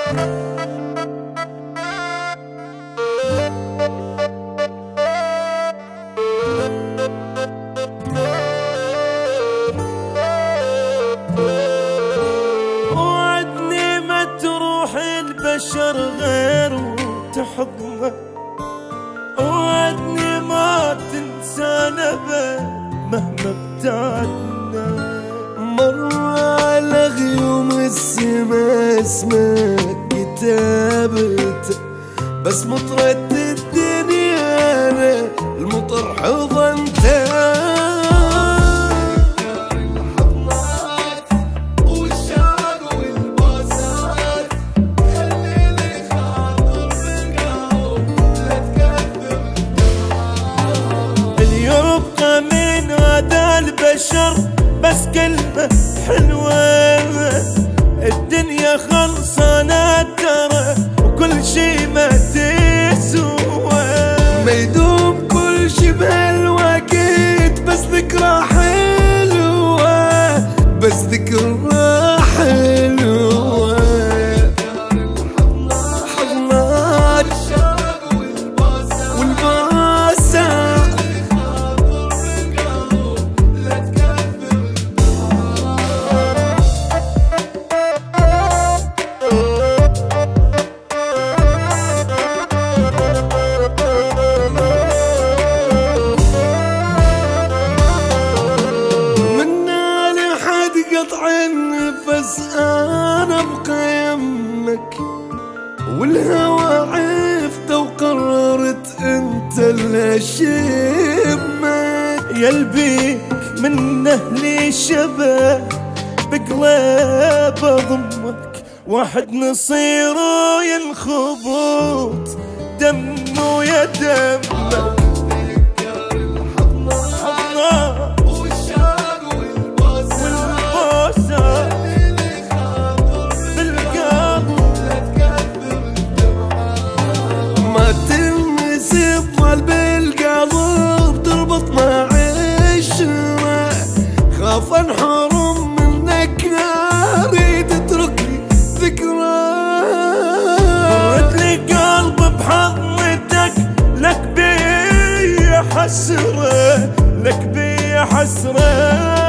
وعدني ما تروح البشر غير وتحضنه، وعدني ما تنسانا مهما ابتعدنا. مر على غيوم السما اسمك كتابته، بس مطرة الدنيا أنا المطر حضنته. البشر بس كلمة حلوة، الدنيا خلصانة ترى وكل شي ما تسوى. ما يدوم كل شي بهالوقت بس ذكرى حلوة، بس ذكرى حلوة. حضنات والباسة النفس انا ابقى يمك، والهوى عفته وقررت انت اللي اشمك. يلبيك من اهلي شبه بقلب اضمك، واحد نصيره ينخبط دمه يا دمك. بالقلب تربط مع عشرة، خاف انحرم منك اريد تتركني ذكرى. فرد لي قلب بحضنتك لك بي حسرة، لك بي حسرة.